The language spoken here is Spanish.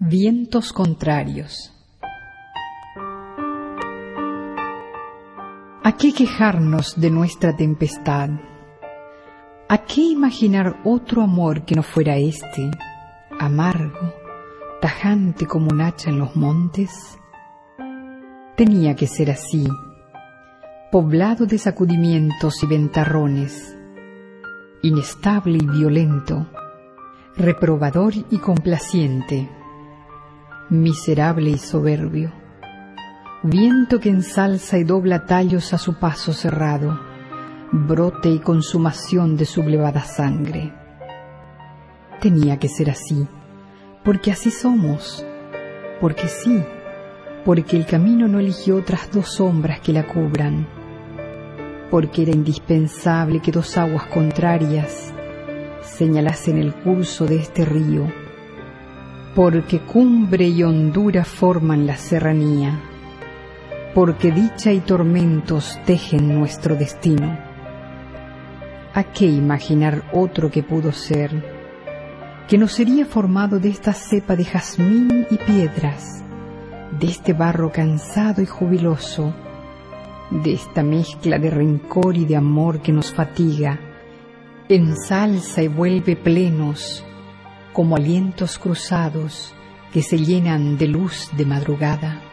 Vientos contrarios. ¿A qué quejarnos de nuestra tempestad? ¿A qué imaginar otro amor que no fuera este, amargo, tajante como un hacha en los montes? Tenía que ser así, poblado de sacudimientos y ventarrones, inestable y violento, reprobador y complaciente, miserable y soberbio, viento que ensalza y dobla tallos a su paso cerrado, brote y consumación de sublevada sangre. Tenía que ser así, porque así somos, porque sí, porque el camino no eligió otras dos sombras que la cubran, porque era indispensable que dos aguas contrarias señalasen el curso de este río, porque cumbre y hondura forman la serranía, porque dicha y tormentos tejen nuestro destino. ¿A qué imaginar otro que pudo ser, que no sería formado de esta cepa de jazmín y piedras, de este barro cansado y jubiloso, de esta mezcla de rencor y de amor que nos fatiga, ensalza y vuelve plenos, como alientos cruzados que se llenan de luz de madrugada?